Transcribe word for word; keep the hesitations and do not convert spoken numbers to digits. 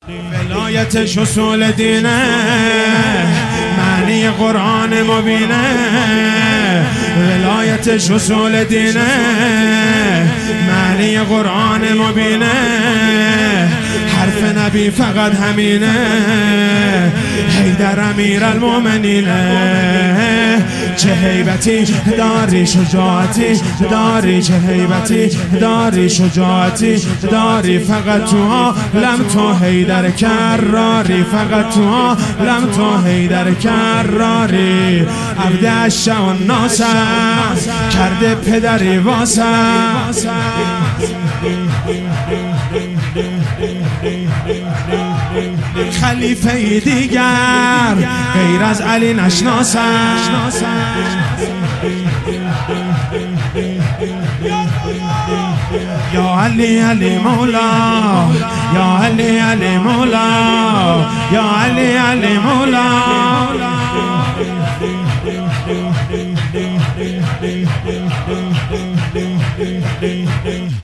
ولایتش اصول دینه، معنی قرآن مبینه. ولایتش اصول دینه، معنی قرآن مبینه. حرف نبی فقط همینه، حیدر امیر المؤمنینه. چه هیبتی داری، شجاعتی داری، چه هیبتی داری، شجاعتی داری. فقط تو عالم تو حیدر کراری، فقط تو عالم تو حیدر کراری. عبد عشا و ناسم کرده پدری واسم. خلیفه دیگر غیر از علی نشناسم. یا علی علی مولا، یا علی علی مولا، یا علی علی مولا.